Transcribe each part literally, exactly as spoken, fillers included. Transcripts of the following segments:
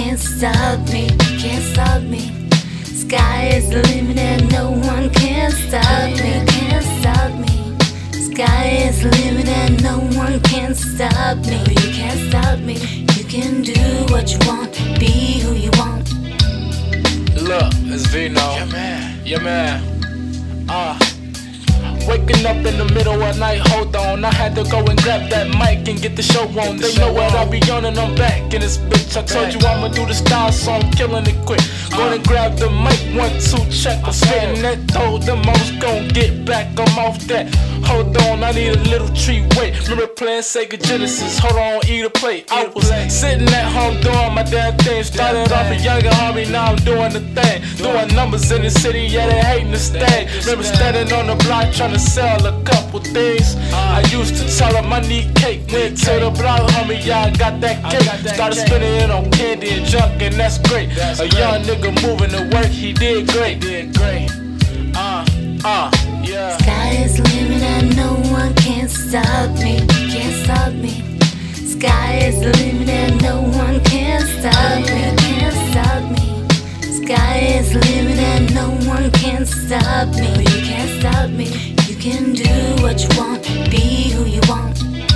can't stop me, can't stop me. Sky is the limit and no one can stop me, can't stop me. Sky is the limit and no one can stop me. You can't stop me. You can do what you want, be who you want. Look, it's Vino. Yeah man, yeah man. Ah. Uh. Waking up in the middle of night, hold on, I had to go and grab that mic and get the show on. They know what I be on and I'm back in this bitch. I told you I'ma do the style, so I'm killing it quick. Go and grab the mic, one, two, check. I'm spitting that, told them I was gon' get back, I'm off that. Hold on, I need a little treat, wait. Remember playing Sega Genesis, hold on, eat a plate. I was sitting at home doing my damn thing. Started off a younger homie, now I'm doing the thing. Doing numbers in the city, yeah, they hating the stay. Remember standing on the block trying to sell a couple things. I used to tell them I need cake. Went to the block, homie, yeah, I got that cake. Started spending it on candy and junk, and that's great. A young nigga moving to work, he did great. Did great. Uh, uh, yeah. Sky is the limit and no one can stop me, can't stop me. Sky is the limit and no one can stop me, can't stop me. Sky is the limit and no one can stop me. You can't stop me. You can do what you want, be who you want.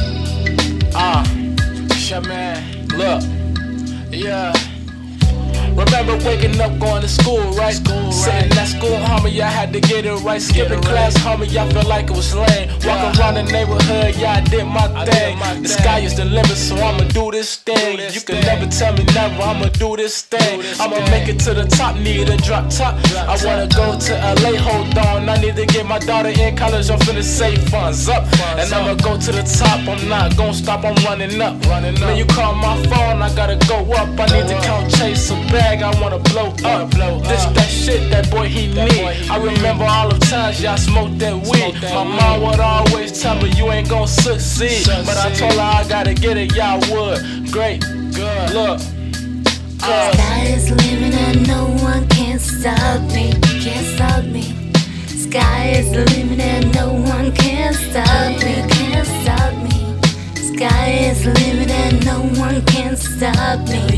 Ah, uh, yeah man, look, yeah. Remember waking up, going to school, right? School, Sitting right. at school, homie, I had to get it right. Skipping it class, right. homie, I felt like it was lame. Walking yeah. around the neighborhood, yeah, I did my I thing. Did my the thing. Sky is the limit, so I'ma do this thing. Do this you can thing. never tell me never, I'ma do this thing. Do this I'ma thing. make it to the top, need a drop top. Drop I wanna top. go to L A, hold on. I need to get my daughter in college, I'm finna save funds up. Funds and I'ma up. go to the top, I'm not gonna stop, I'm running up. Running up. When you call my phone, I gotta go up. I need to count chase a bag. I wanna blow up. Blow this up. That shit that boy he that need. Boy he I remember need. all the times y'all smoked that weed. Smoke that My weed. mom would always tell me you ain't gon' succeed. succeed. But I told her I gotta get it, y'all would. Great, good. Look. Uh, Sky is the limit and no one can stop me, can't stop me. Sky is the limit and no one can stop me, can't stop me. Sky is the limit and no one can stop me.